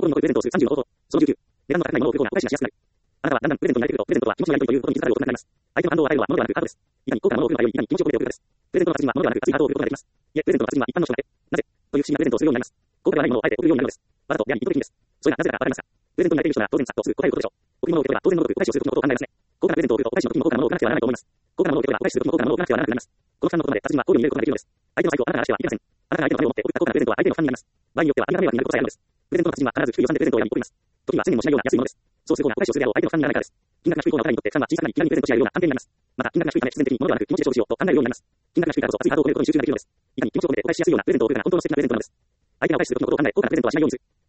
のプレゼントをする30の方法。その19。値段の高いものを売る方がお返しがしやすくなる。あなたはだんだんプレゼントに慣れてくると、プレゼントとは気持ちがやりということに気づかれるようになります。相手の反応を与えるのは物ではなくハートです。いかに高価なものを売るのかより、いかに気持ちを込めて送るかです。プレゼントの達人は物ではなく熱いハートを送ることができます。いえ、プレゼントの達人は一般の人だけ。なぜという不思議なプレゼントをするようになります。高価ではないものをあえて送るようになるのです。わざとであり意図的にです。それがなぜだかわかりますか。プレゼントに慣れている人なら当然さっとすぐ答えることでしょう。贈り物を受け取れば当然のごとくお返しをする時のことを考えますね。高価なプレゼントを送るとお返しの時にも高価なものを置かなくてはならないと思います。高価なものを受け取ればお返しする時にも高価なものを置かなくてはならなくなります。この負担のことまで達人は考慮に入れることができるのです。相手の愛をあなたが愛してはいけません。あなたが相手の愛を持って送った高価なプレゼントは相手の負担になります。場合によっては相手が迷惑になることさえあるのです。プレゼントの達人は必ず低い予算でプレゼントを選び送ります。時には1000円もしないような安いものです。そうする方がお返しをするであろう相手の負担にならないからです。金額が低い方がお互いにとって負担は小さくなり、気軽にプレゼントし合えるような関係になります。また、金額が低いため必然的に物ではなく気持ちで勝負しようと考えるようになります。金額が低いからこそ熱いハートを込めることに集中ができるのです。いかに気持ちを込めてお返ししやすいようなプレゼントを送るかが本当の素敵なプレゼントなのです。相手がお返しする時のことを考え、高価なプレゼントはしないようにする。